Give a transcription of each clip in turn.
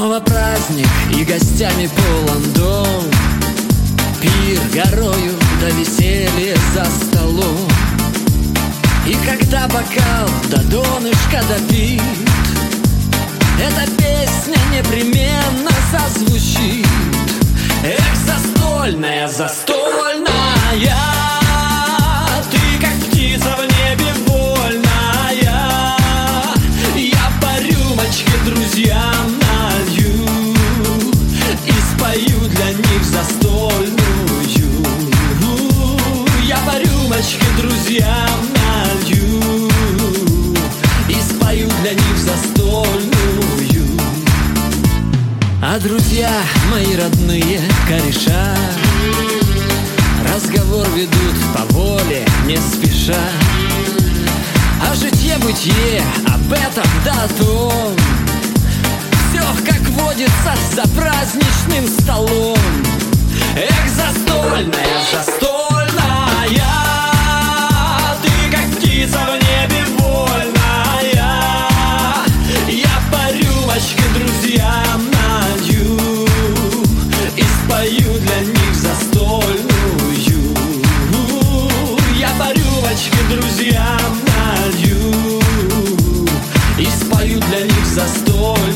Снова праздник, и гостями полон дом. Пир горою, да веселье за столом. И когда бокал до донышка допит, эта песня непременно зазвучит. Эх, застольная, застольная, ты как птица в небе вольная. Я по рюмочке друзьям налью и спою для них застольную. Я по рюмочке друзьям налью и спою для них застольную. А друзья мои родные кореша разговор ведут по воле, не спеша. О житье-бытие, об этом да о том. Все, как водится, за праздничным столом. Эх, застольная, застольная, ты как птица в небе вольная. Я по рюмочке друзьям налью и спою для них застольную. Я по рюмочке друзьям налью и спою для них застольную.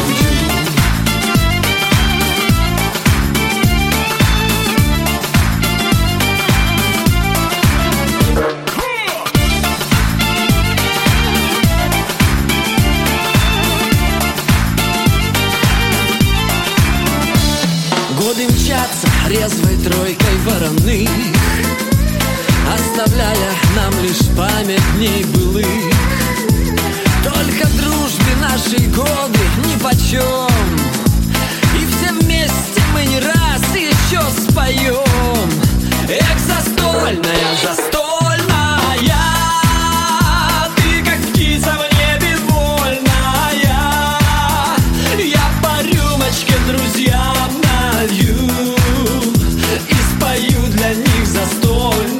Годы мчатся резвой тройкой вороных, оставляя нам лишь память дней былых. Только дружбе нашей годы нипочем, и все вместе мы не раз еще споем. Эх, застольная, застольная, ты как птица в небе вольная. Я по рюмочке друзьям налью и спою для них застольную.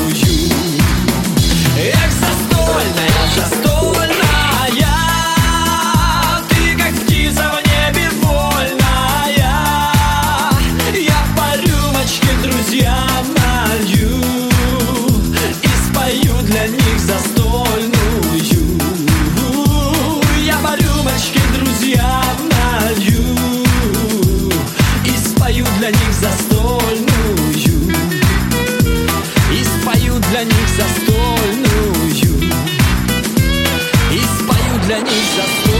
Эх, застольная, застольная, ты как птица в небе вольная. Я по рюмочке друзьям налью и спою для них застольную. Я по рюмочке друзьям налью и спою для них застольную. И спою для них застольную. И спою для них застольную.